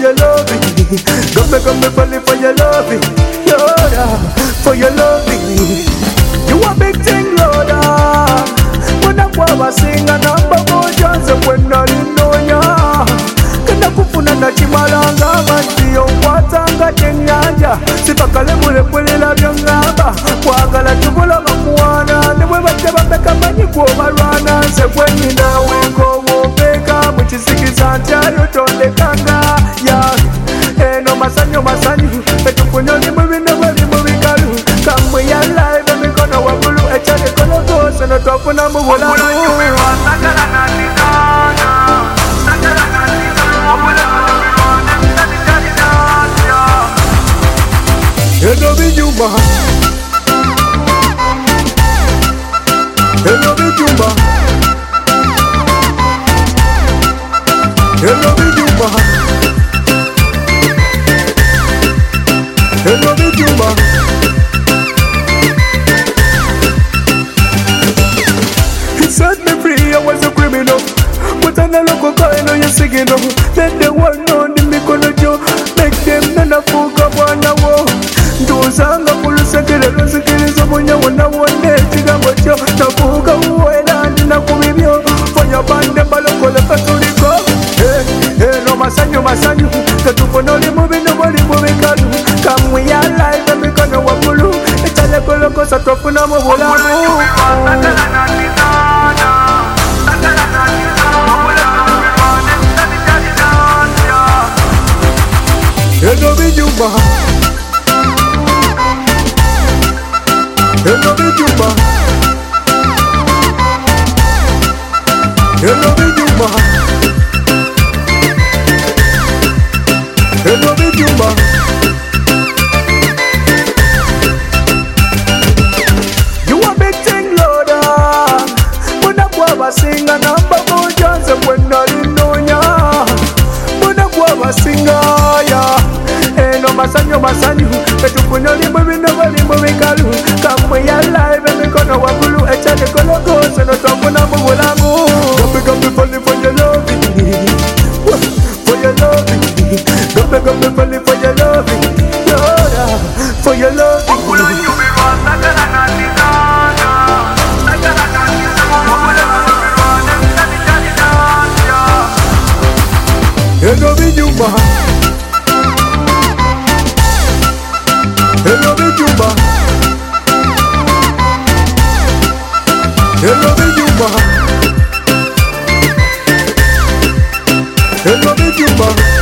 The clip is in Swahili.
your loving. Come me falling for your loving, Lord, for your loving. You a big thing, Lord. When I'm wa singa namba moja ze kwenda linonya. Kenda kufuna na chimalanga mandio kwatanga chenyanja. Sipakale mule kwele la byongaba. Kwagala tubula makuwana. Newe bache bambeka manyi kuomarwana. Se kwenye na weko wopeka. Mwichisikisa ntiayo tonde kanga. Eno masanyo Petukunyoni mwibino wali mwikalu. Kamwe ya live mikono wabulu. Echane kono kose no tofu na mwula. Hello Bijumba. Hello Bijumba. Hello Bijumba. Hello Bijumba. He set me free, I was a criminal. But I'm a local kind of singing. Let the world know the Mikono Joe. Make them nana fuka wana wo. Ndozanga kulusekele lusikilizo mwenye wana chigambo cho. Nafuka uwela nina kumibyo. Fanya bande balokole katuliko. No masanyo. Katuponoli mubino wali mubikalu. Kamwe ya life mikono wabulu. Echale koloko satofu na mubulamu. Hello Bijumba. Hello Bijumba. Hello Bijumba. Hello Bijumba. You a big thing, Lord. Muna kwa singa namba moja ze kwenda linonya. Muna kwa singa ya. Eno masanyo. Petukunyoni mwibino wali mwikalu. Kamwe ya live mikono wabulu. Echane kono kose no tofu na mwulamu. Come falling for your loving. For your loving. Come falling for your loving, Lord, for your loving. Hello Bijumba. Hello Bijumba. Hello Bijumba. Hello Bijumba.